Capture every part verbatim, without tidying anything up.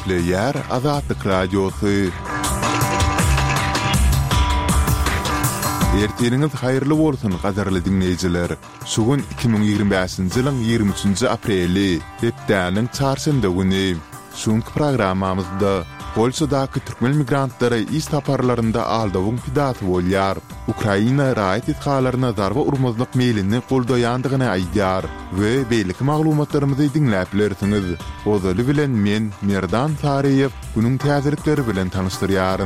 Player Azatlyk Radiosu. Erteniňiz haýyrly bolsun, gadarly dinleýijiler. Sugun iki bin ýigirme beşinji ýylyň ýigirme üçünji apreli, hepdäniň çarşamba güni. Şuňky programmamyzda Polşadaky türkmen migrantlary iş taparlarynda aldawyň pidaty bolýar. Ukraina raýat etgalaryna darba urmazlyk meýlini goldaýandygyny aýdýar we beýlik maglumatlarymyzy dinläp bilersiňiz. Ozaly bilen men Merdan Tariýew bunyň täzirikleri bilen tanyşdyrýarym.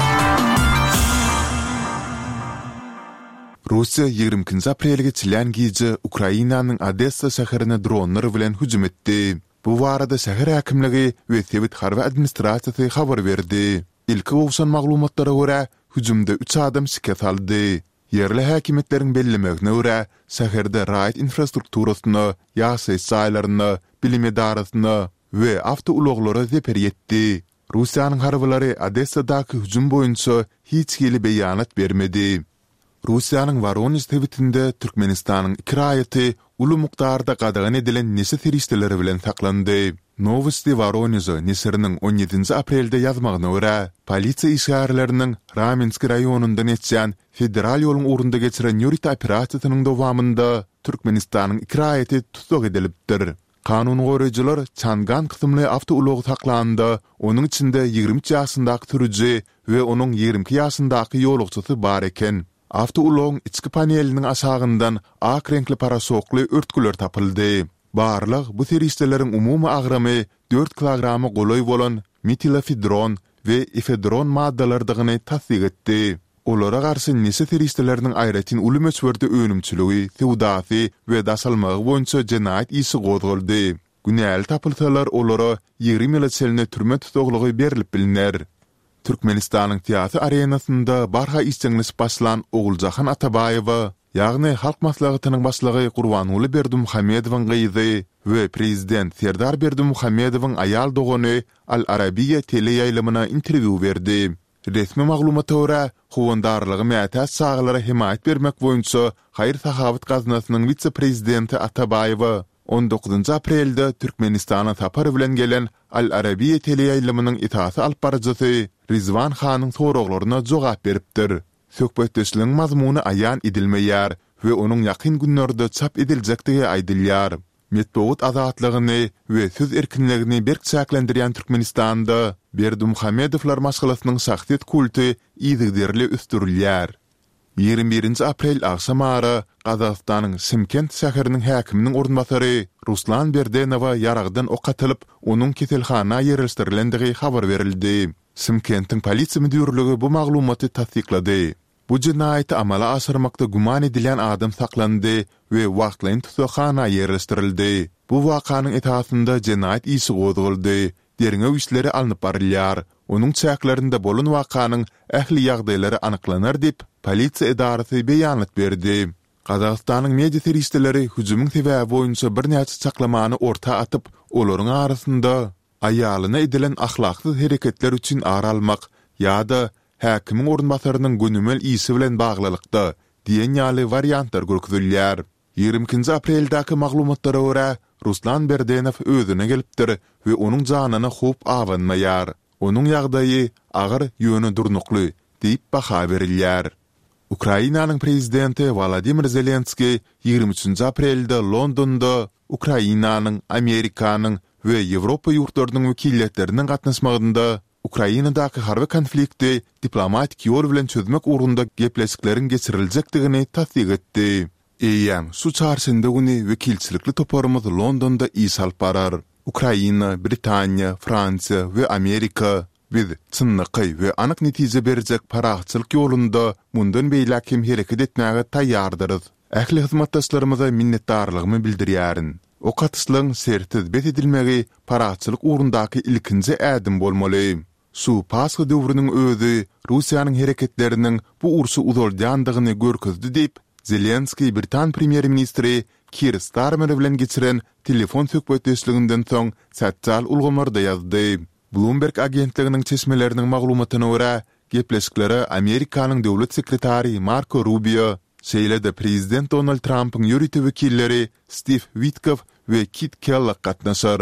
Russiya ýigirme ikinji aprelge çilen gije Ukrainanyň Odessa şäherine dronlar bilen hüjüm etdi. Bu barada şäher häkimligi we Sowet harby administrasiýasy habar berdi. Ilki owsan maglumatlara görä hüjümde üç adam şiket aldy. Yerli häkimetleriň bellemegine görä şäherde raýat infrastrukturasyny, ýaşaýyş saýlaryny, bilim edarasyny we awtouloglary zeper etdi. Russiýanyň harbylary Odessadaky hüjüm boýunça hiç hili beýanat bermedi. Russiýanyň Voronezh tewitinde Türkmenistanyň iki raýaty uly mukdarda gadagan edilen nesi teristleri bilen saklandy. Novosti Voronezh nesiriniň on ýedinji aprelde ýazmagyna görä, polisiýa işgärleriniň Ramensk raýonundan geçen federal ýoluň urunda geçiren ýörit operasiýasynyň dowamında Türkmenistanyň iki raýaty tutuk edilipdir. Kanun goraýjylar Çangan kysymly awtoulogy saklandy. Onuň içinde ýigirme üç ýaşyndaky türüji we onuň ýigirme iki ýaşyndaky ýolugçysy bar eken. Awtoulogyň içki paneliniň aşagyndan ak renkli parasokly örtgüler tapyldy. Barlyk bu teristleriniň umumy agramy dört kilogramy goloý bolan metilefedron we efedron maddalardygyny tasdik etdi. Olara garşy nesi teristleriniň aýratyn uly möçberde önümçiligi, sewdasy we daşalmagy boýunça jenaýat isi gozuldy. Günäli tapylsalar olara ýigirme ýyl çeline türme tutuglygy berilip bilinär. Türkmenistanyň teatr arenasynda barha işçiňlis başlan Oguljahan Atabaýew, ýagny halk maslahatynyň başlygy Gurbanuly Berdimuhammedowyň gyzy we prezident Serdar Berdimuhammedowyň aýal dogany Al Arabiýa teleýaýlymyna interwiu berdi. Resmi maglumata görä, howandarlygy mätäç saglary himayet bermek boýunça Haýyr Sahawat gaznasynyň vitse-prezidenti Atabaýew on dokuzunji aprelde Türkmenistana tapar bilen gelen Al Arabiýa teleýaýlymynyň itaat alyp barjysy Rizwan Hanyň soraglaryna jogap beripdir. Söhbetdeşligiň mazmuny aýan edilmeýär we onuň ýakyn günlerde çap ediljekdigi aýdylýar. Metbuat azatlygyny we söz erkinligini berkçäklendirýän Türkmenistanda Berdimuhammedowlar maşgalasynyň şahsiýet kulty ýygyderli üstürilýär. ýigirme birinji aprel akşamary Gazagstanyň Şymkent şäheriniň häkiminiň ornbasary Ruslan Berdenowa ýaragdan ok atylyp, onuň keselhana ýerleşdirilendigi habar berildi. Şymkentiň polisiýa müdürligi bu maglumaty tasdiklady. Bu jinaýaty amala aşyrmakda guman edilen adam saklandy we wagtlaň tutaqhana ýerleşdirildi. Bu wakanyň etasynda jinaýat isi gozuldy. Derine işleri alınıp barılýar. Onuň çäklerinde bolan wakanyň ähli ýagdaýlary anyklanar dip polisiýa edarasy beýanat berdi. Gazagstanyň media teristleri hüjümüň sebäbi boýunça bir näçe çaklamany orta atyp, olaryň arasynda aýalyna edilen ahlaksyz hereketler üçin ara almak ýa-da häkimiň ornbasarynyň gönümel isi bilen baglylykda diýen ýaly variantlar görkezilýär. ýigirme ikinji apreldaky maglumatlara görä Ruslan Berdenow özüne gelipdir we onuň janyna hop awanmaýar. Onuň ýagdaýy agyr ýöne durnukly diýip baha berilýär. Ukrainanyň prezidenti Volodymyr Zelenski ýigirme üçünji aprelde Londonda Ukrainanyň, Amerikanyň we Ýewropa ýurtlarynyň wekilletleriniň gatnaşmagynda Ukrainadaky harby konflikti diplomatik ýol bilen çözmek ugrunda gepleşikleriň geçiriljekdigini tasdik etdi. Eýem, şu çarşamba güni wekilçilikli toparymyz Londonda iş alyp barar. Ukraina, Britaniýa, Fransiýa we Amerika biz çynnyky we anyk netije berjek paragçylyk ýolunda mundan beýlekim hereket etmäge taýýardyrys. Ähli hyzmatdaşlarymyza minnetdarlygymy bildirýärin. O katyslyň sertiz bet edilmegi paragçylyk ugrundaky ilkinji ädim bolmaly. Şu Pascha döwrüniň özü Russiýanyň hereketleriniň bu ursy uzalýandygyny görkezdi diýip Zelenski Britan premier ministri Keir Starmer bilen geçiren telefon söhbetdeşliginden soň sotsial ulgamarda ýazdy. Bloomberg agentliginiň çeşmeleriniň maglumatyna görä, gepleşikleri Amerikanyň döwlet sekretary Marco Rubio, şeýle-de prezident Donald Trump'yň ýöriti wekilleri Steve Witkoff we Kit Kellogg gatnaşar.